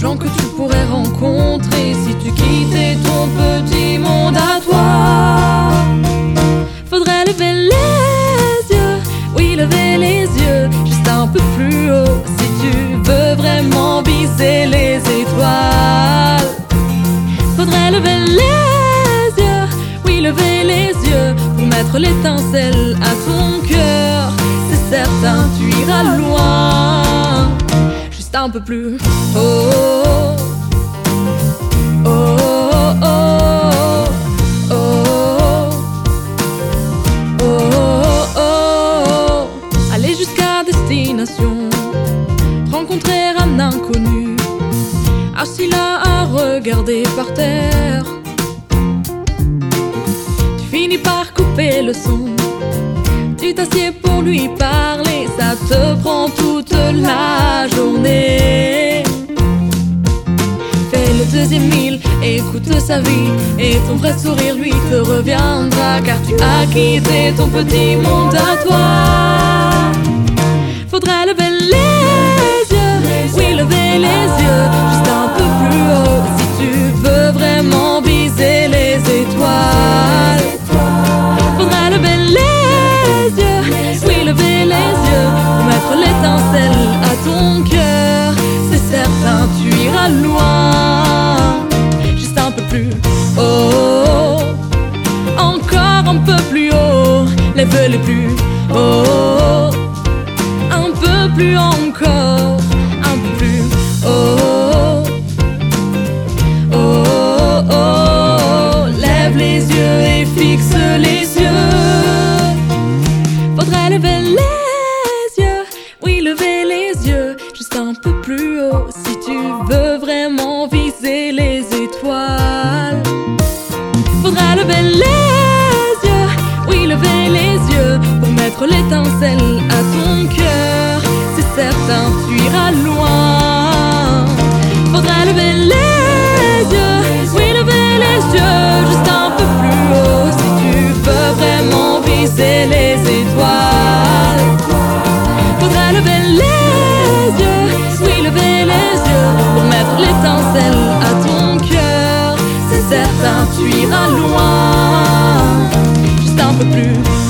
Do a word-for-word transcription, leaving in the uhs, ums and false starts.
gens que tu pourrais rencontrer si tu quittais ton petit monde à toi. Faudrait lever les yeux, oui lever les yeux, juste un peu plus haut si tu veux vraiment viser les étoiles. Faudrait lever les yeux, oui lever les yeux, pour mettre l'étincelle à ton cœur. C'est certain, tu iras loin, juste un peu plus haut. Oh, oh, oh, oh, oh, oh, oh. Aller jusqu'à destination, rencontrer un inconnu, assis là à regarder par terre. Tu finis par couper le son, tu t'assieds pour lui parler, ça te prend toute la journée. Fais le deuxième mille, écoute sa vie, et ton vrai sourire lui te reviendra, car tu as quitté ton petit monde à toi. Faudrait lever les yeux, oui lever les yeux, juste un peu plus haut si tu veux vraiment viser les étoiles. Faudrait lever les yeux, oui lever les yeux, pour mettre l'étincelle à ton cœur. C'est certain, tu iras loin, juste un peu plus haut, encore un peu plus haut, lève-les plus haut, un peu plus encore, un peu plus haut, oh, oh, oh, lève les yeux et fixe les yeux. Faudrait lever les yeux, oui lever les yeux, juste un peu plus haut si tu veux vraiment viser les étoiles. Faudrait lever les yeux, oui lever les yeux, pour mettre l'étincelle à ton cœur. C'est certain, tu iras loin. Faudrait lever les yeux, oui lever les yeux, juste un peu plus haut si tu veux vraiment viser les étoiles. Faudrait lever les yeux, oui lever les yeux, pour mettre l'étincelle à ton cœur. C'est certain, tu iras loin, juste un peu plus